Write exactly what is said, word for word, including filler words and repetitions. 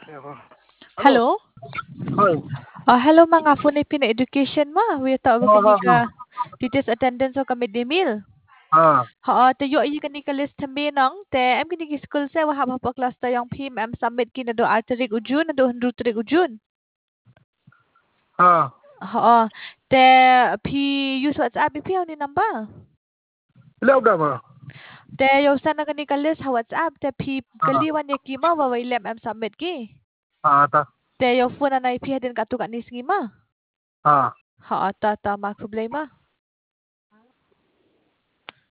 Halo. Hello. Hi. Uh, hello mga phone pina education ma. We ta ba Ha ha kani ha. ka teachers attendance o ka midday meal. Ha. Ha te yo yi kani ka list tambi nang te em kani ki school se wa hab pa class ta yang phim em submit ki na do arterik ujun na do hundru tarik ujun. Ha. Ha te phi use WhatsApp pi ni number. Leo dah ma. Te yo sana kani ka list ha WhatsApp te phi Ha. kali wan ye ki ma wa wa lem em submit ki. Ha ta. Te yo phone na phi hadin ka tu ka ni sngi ma. Ha. Ha ta ta ma problema.